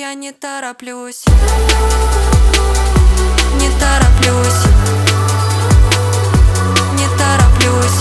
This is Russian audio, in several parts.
я не тороплюсь. Не тороплюсь. Не тороплюсь.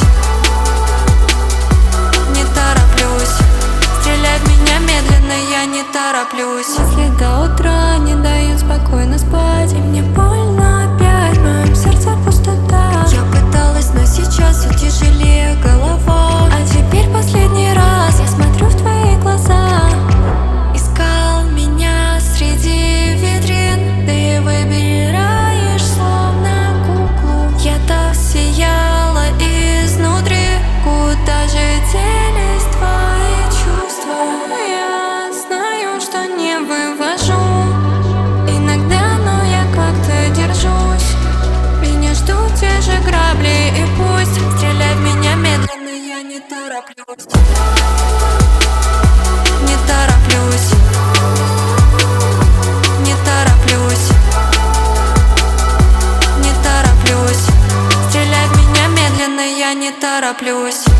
Не тороплюсь. Стреляй в меня медленно, я не тороплюсь. Мысли до утра не дают спокойно спать, и мне больно опять, в моем сердце пустота. Я пыталась, но сейчас все тяжелее голова. А теперь последний раз я смотрю в твои глаза. Искал меня среди витрин, ты выбираешь словно куклу. Я так сияла изнутри, куда же делись твои чувства? Я знаю, что не вывожу иногда, но я как-то держусь. Меня ждут те же грабли, и пусть стреляй в меня медленно, я не тороплюсь. Не тороплюсь. Не тороплюсь. Не тороплюсь. Стреляй в меня медленно, я не тороплюсь.